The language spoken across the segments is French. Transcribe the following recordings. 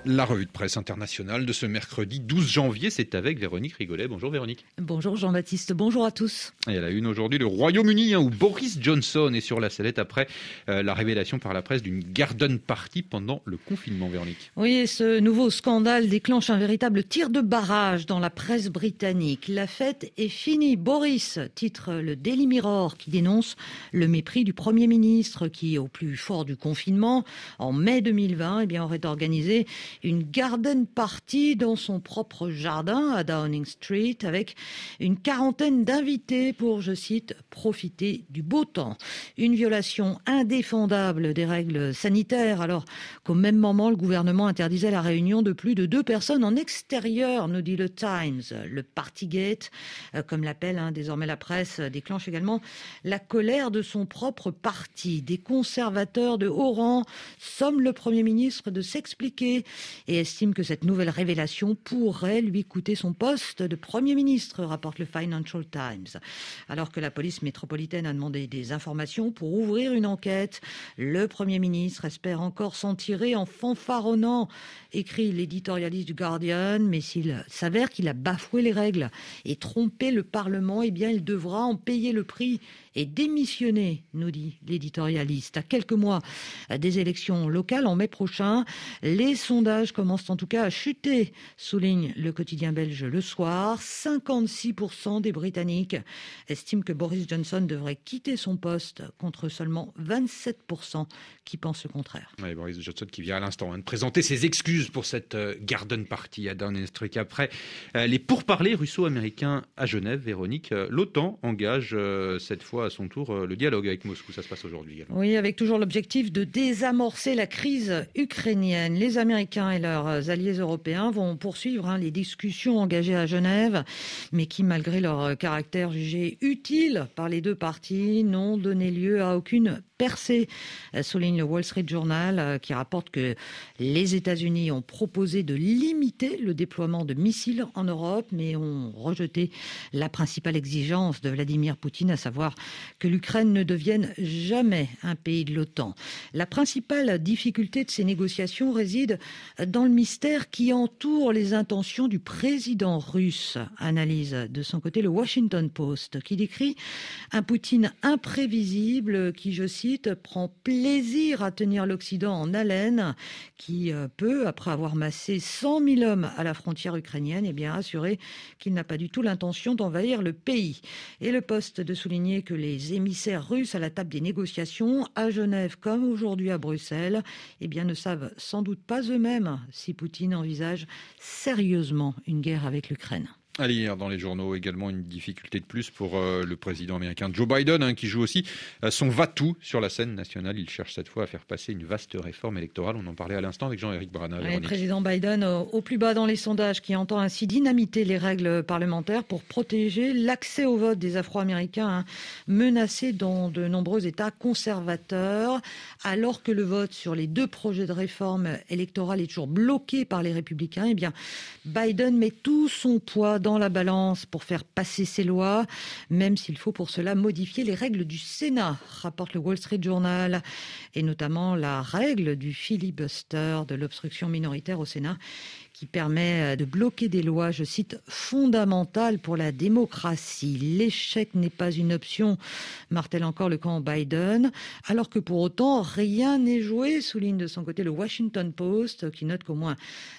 La revue de presse internationale de ce mercredi 12 janvier, c'est avec Véronique Rigolet. Bonjour Véronique. Bonjour Jean-Baptiste, bonjour à tous. Et à la une aujourd'hui, le Royaume-Uni, où Boris Johnson est sur la sellette après la révélation par la presse d'une garden party pendant le confinement, Véronique. Oui, et ce nouveau scandale déclenche un véritable tir de barrage dans la presse britannique. La fête est finie. Boris, titre le Daily Mirror, qui dénonce le mépris du Premier ministre qui, au plus fort du confinement, en mai 2020, aurait organisé une garden party dans son propre jardin à Downing Street avec une quarantaine d'invités pour, je cite, profiter du beau temps. Une violation indéfendable des règles sanitaires alors qu'au même moment le gouvernement interdisait la réunion de plus de 2 personnes en extérieur, nous dit le Times. Le Partygate, comme l'appelle désormais la presse, déclenche également la colère de son propre parti. Des conservateurs de haut rang somment le Premier ministre de s'expliquer et estime que cette nouvelle révélation pourrait lui coûter son poste de Premier ministre, rapporte le Financial Times. Alors que la police métropolitaine a demandé des informations pour ouvrir une enquête, le Premier ministre espère encore s'en tirer en fanfaronnant, écrit l'éditorialiste du Guardian, mais s'il s'avère qu'il a bafoué les règles et trompé le Parlement, il devra en payer le prix et démissionner, nous dit l'éditorialiste. À quelques mois des élections locales en mai prochain, les sondages commencent en tout cas à chuter, souligne le quotidien belge Le Soir. 56% des Britanniques estiment que Boris Johnson devrait quitter son poste, contre seulement 27% qui pensent le contraire. Oui, Boris Johnson qui vient à l'instant de présenter ses excuses pour cette garden party à Downing Street. Après les pourparlers russo-américains à Genève, Véronique, l'OTAN engage cette fois à son tour le dialogue avec Moscou. Ça se passe aujourd'hui également. Oui, avec toujours l'objectif de désamorcer la crise ukrainienne. Les Américains et leurs alliés européens vont poursuivre les discussions engagées à Genève, mais qui, malgré leur caractère jugé utile par les deux parties, n'ont donné lieu à aucune percée, souligne le Wall Street Journal, qui rapporte que les États-Unis ont proposé de limiter le déploiement de missiles en Europe, mais ont rejeté la principale exigence de Vladimir Poutine, à savoir que l'Ukraine ne devienne jamais un pays de l'OTAN. La principale difficulté de ces négociations réside dans le mystère qui entoure les intentions du président russe, analyse de son côté le Washington Post, qui décrit un Poutine imprévisible qui, je cite, prend plaisir à tenir l'Occident en haleine, qui peut, après avoir massé 100 000 hommes à la frontière ukrainienne, assurer qu'il n'a pas du tout l'intention d'envahir le pays. Et le Poste de souligner que les émissaires russes à la table des négociations, à Genève comme aujourd'hui à Bruxelles, ne savent sans doute pas eux-mêmes si Poutine envisage sérieusement une guerre avec l'Ukraine. À lire dans les journaux également une difficulté de plus pour le président américain Joe Biden, qui joue aussi son va-tout sur la scène nationale. Il cherche cette fois à faire passer une vaste réforme électorale. On en parlait à l'instant avec Jean-Éric Brana. Le président Biden au plus bas dans les sondages, qui entend ainsi dynamiter les règles parlementaires pour protéger l'accès au vote des Afro-Américains menacés dans de nombreux États conservateurs. Alors que le vote sur les 2 projets de réforme électorale est toujours bloqué par les républicains, Biden met tout son poids dans la balance pour faire passer ses lois, même s'il faut pour cela modifier les règles du Sénat, rapporte le Wall Street Journal, et notamment la règle du filibuster, de l'obstruction minoritaire au Sénat, qui permet de bloquer des lois, je cite, fondamentales pour la démocratie. L'échec n'est pas une option, martèle encore le camp Biden, alors que pour autant, rien n'est joué, souligne de son côté le Washington Post, qui note qu'au moins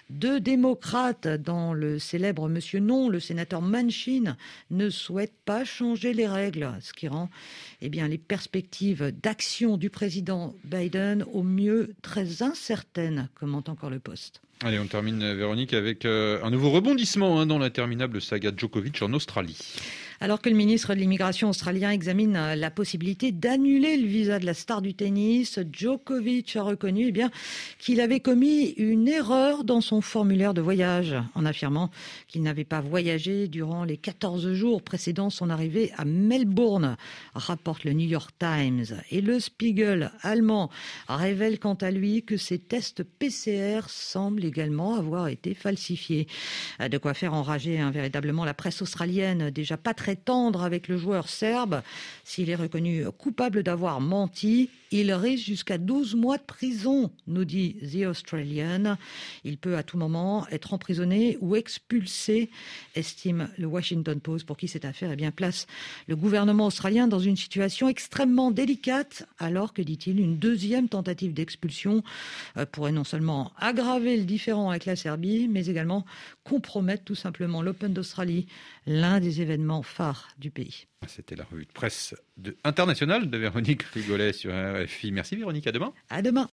2 démocrates, dans le célèbre Monsieur Non, le sénateur Manchin, ne souhaitent pas changer les règles, ce qui rend les perspectives d'action du président Biden au mieux très incertaines, commente encore le Post. Allez, on termine, Véronique, avec un nouveau rebondissement dans l'interminable saga Djokovic en Australie. Alors que le ministre de l'Immigration australien examine la possibilité d'annuler le visa de la star du tennis, Djokovic a reconnu qu'il avait commis une erreur dans son formulaire de voyage, en affirmant qu'il n'avait pas voyagé durant les 14 jours précédant son arrivée à Melbourne, rapporte le New York Times. Et le Spiegel allemand révèle quant à lui que ses tests PCR semblent également avoir été falsifiés. De quoi faire enrager véritablement la presse australienne, déjà pas très très tendre avec le joueur serbe. S'il est reconnu coupable d'avoir menti, il risque jusqu'à 12 mois de prison, nous dit The Australian. Il peut à tout moment être emprisonné ou expulsé, estime le Washington Post, pour qui cette affaire place le gouvernement australien dans une situation extrêmement délicate, alors que, dit-il, une deuxième tentative d'expulsion pourrait non seulement aggraver le différend avec la Serbie, mais également compromettre tout simplement l'Open d'Australie, l'un des événements phares du pays. C'était la revue de presse internationale de Véronique Rigolet sur RFI. Merci Véronique, à demain. À demain.